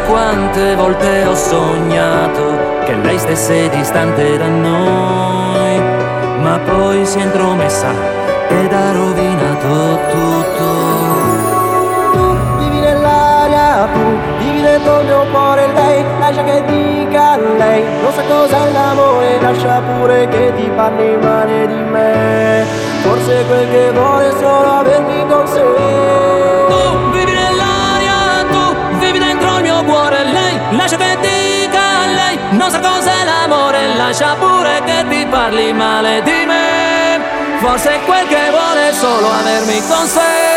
quante volte ho sognato che lei stesse distante da noi, ma poi si è intromessa ed ha rovinato tutto. Tu vivi nell'aria, tu vivi dentro il mio cuore, lei lascia che dica lei non sa cos'è l'amore, lascia pure che ti parli male di me, forse quel che vuole è solo avermi con sé. Tu vivi nell'aria, tu vivi dentro il mio cuore, lei lascia che dica lei non sa cos'è l'amore, lascia pure che ti parli male di me, forse quel che vuole è solo avermi con sé.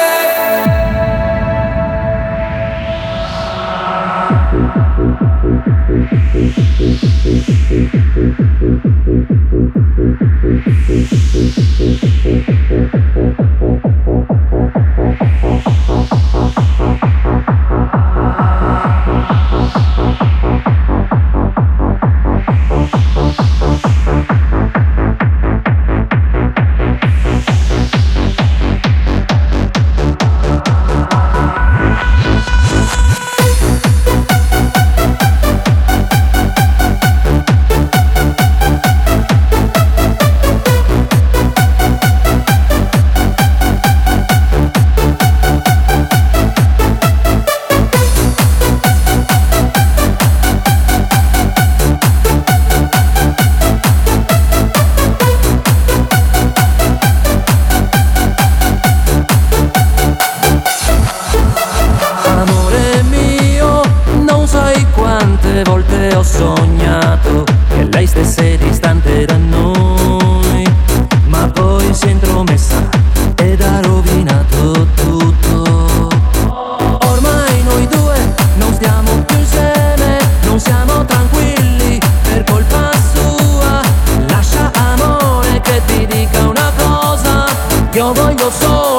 Quante volte ho sognato che lei stesse distante da noi, ma poi si è intromessa ed ha rovinato tutto. Ormai noi due non stiamo più insieme, non siamo tranquilli per colpa sua. Lascia amore che ti dica una cosa, io voglio solo